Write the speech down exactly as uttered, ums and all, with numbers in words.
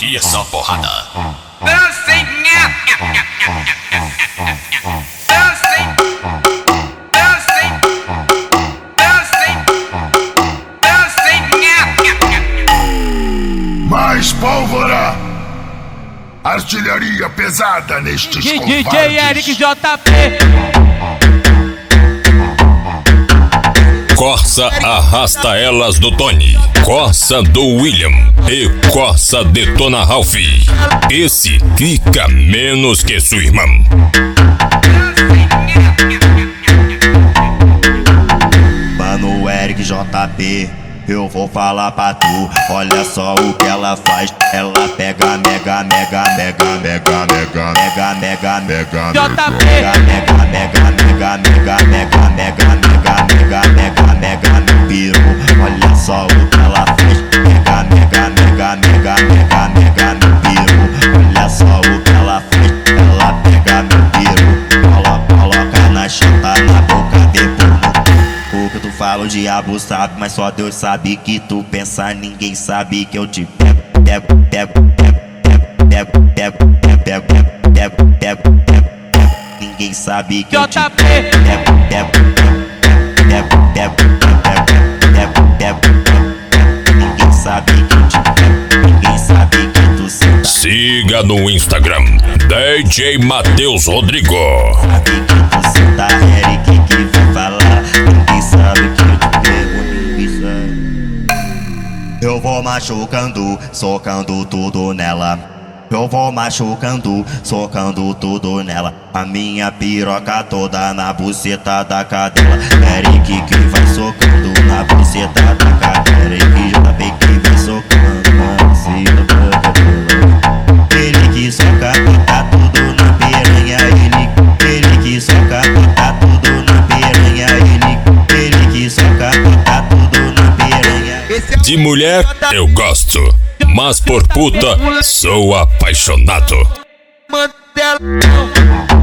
Aqui é só porrada. Dancing, dancing, dancing, dancing, dancing. Mais pólvora! Artilharia pesada nestes D covardes. J Eric J P. Corsa Arrasta Elas do Tony, Corsa do William e Corsa Detona Ralph. Esse fica menos que sua irmã. Mano, Eric J P, eu vou falar pra tu. Olha só o que ela faz. Ela pega mega, mega, mega, mega, mega, mega, mega, mega, J P. mega, mega, mega, mega, mega, mega, mega, mega, mega, mega, no piru. Olha só o que ela faz. Mega, mega, mega, mega, mega, mega, no piru. Olha só o que ela faz. Ela pega meu piru, coloca, coloca na chata, na boca, depois no o que tu fala, o diabo sabe, mas só Deus sabe que tu pensa, ninguém sabe que eu te pego, pego, pego, pego, pego, pego, pego, pego, pego, pego, pego, ninguém sabe que eu te J P. pego, pego, pego, pego, pego, pego, pego, ninguém sabe que eu te pego, ninguém sabe que tu senta. Siga no Instagram D J Matheus Rodrigo. Sabe que tu senta, Eric que vai falar. Ninguém sabe que eu te pego, ninguém sabe. Eu vou machucando, socando tudo nela. Eu vou machucando, socando tudo nela. A minha piroca toda na buceta da cadela. Eric que vai socando na buceta da cadela. Eric já vem que vai socando na buceta da cadela. Ele que soca, bota tudo na piranha. Ele, ele que soca, bota tudo na piranha. Ele, ele que soca, bota tudo na piranha. De mulher eu gosto, mas por puta sou apaixonado. Mantela.